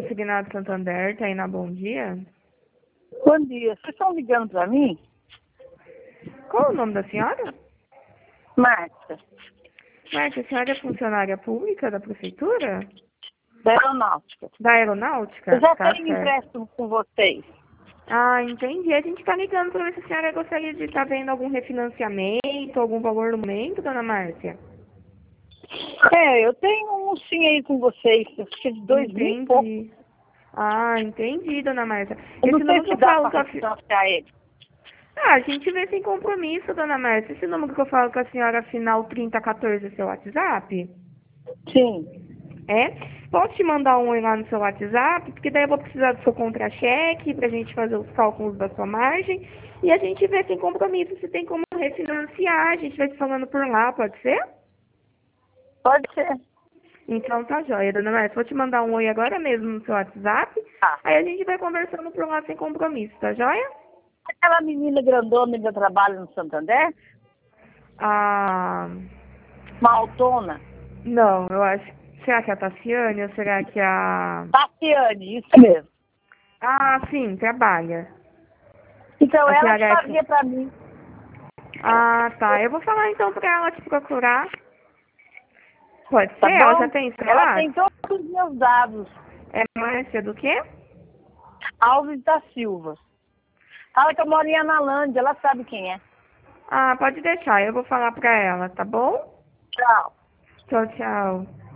Consignado Santander, tá aí na Bom Dia? Bom dia. Vocês estão ligando para mim? Qual o nome da senhora? Márcia, Márcia, a senhora é funcionária pública da prefeitura? da Aeronáutica. Da aeronáutica? Eu já Tá tenho certo. empréstimo com vocês. Ah, entendi. A gente tá ligando pra ver se a senhora gostaria de estar vendo algum refinanciamento, algum valor no momento, dona Márcia? Eu tenho um sim aí com vocês. Acho que é de 2000 e pouco. Entendi. Ah, entendi, dona Márcia. Eu Esse não sei número que se eu dá falo com para a... refinanciar ele. Ah, a gente vê sem compromisso, dona Márcia. Esse número que eu falo com a senhora, final 3014, é seu WhatsApp? Sim. É? Posso te mandar um oi lá no seu WhatsApp? Porque daí eu vou precisar do seu contra-cheque pra gente fazer os cálculos da sua margem. E a gente vê sem compromisso se tem como refinanciar. A gente vai se falando por lá, pode ser? Pode ser. Então tá joia, dona Márcia. Vou te mandar um oi agora mesmo no seu WhatsApp. Tá. Aí a gente vai conversando por lá sem compromisso, tá joia? Aquela menina grandona ainda trabalha no Santander? Ah, Uma autona? não, eu acho. Será que é a Tassiane ou será que é a. Tassiane, isso mesmo. Ah, sim, trabalha. Então A ela que THF. fazia para mim. Ah, tá. Eu vou falar então pra ela te procurar. Pode ser? Tá Ela já bom? tem seu Ela WhatsApp? tem todos os meus dados. É Márcia do quê? Alves da Silva. Fala que eu moro em Analândia, ela sabe quem é. Ah, pode deixar. Eu vou falar pra ela, tá bom? Tchau. Tchau, tchau.